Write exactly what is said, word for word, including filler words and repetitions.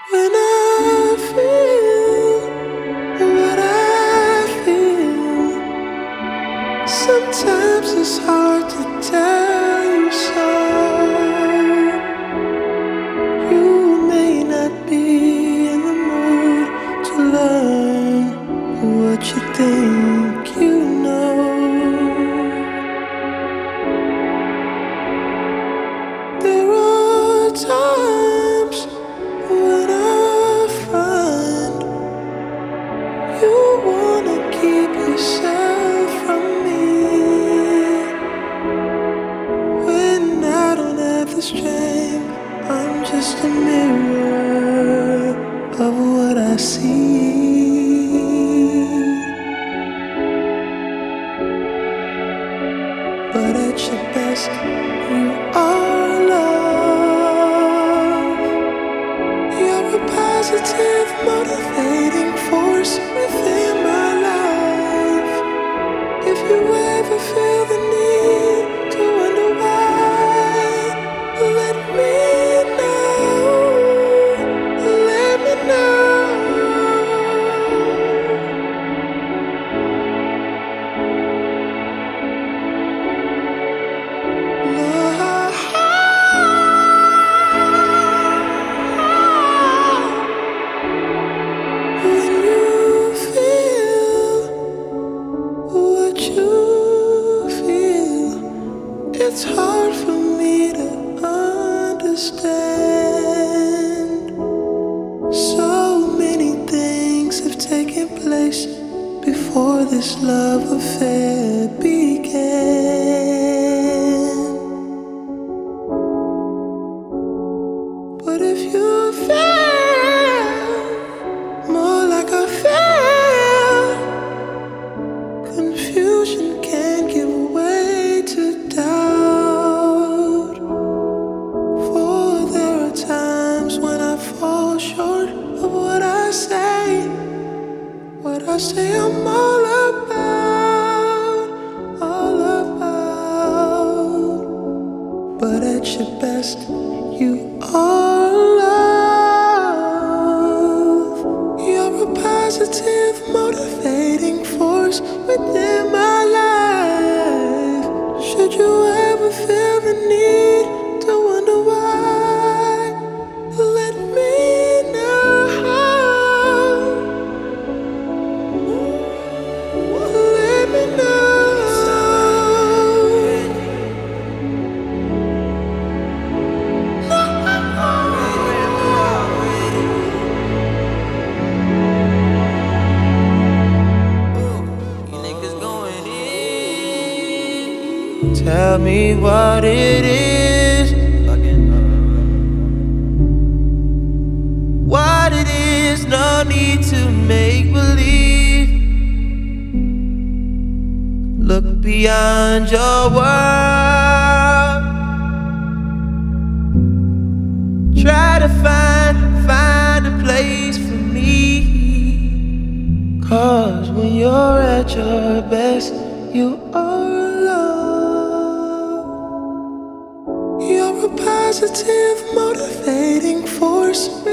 When I feel what I feel, sometimes it's hard to tell you so. You may not be in the mood to learn what you think you know. There are times when I find you wanna keep yourself from me, when I don't have the strength. I'm just a mirror of what I see. But at your best, you are love. You're a positive, motivating force within my life. If you ever feel the need to wonder why, let me know. Let me know. When you feel what you feel, it's hard for me to understand. So many things have taken place before this love affair began. But if you feel more like I feel, confusion can give way to doubt. For there are times when I fall short of what I say, what I say I'm all about, all about. But at your best, you are love. You're a positive, motivating force within my life. Should you ever feel the need to wonder why, let me know. Let me know. Tell me what it is, what it is, no need to make believe. Look beyond your world, try to find, find a place for me. Cause when you're at your best, you are love. You're a positive, motivating force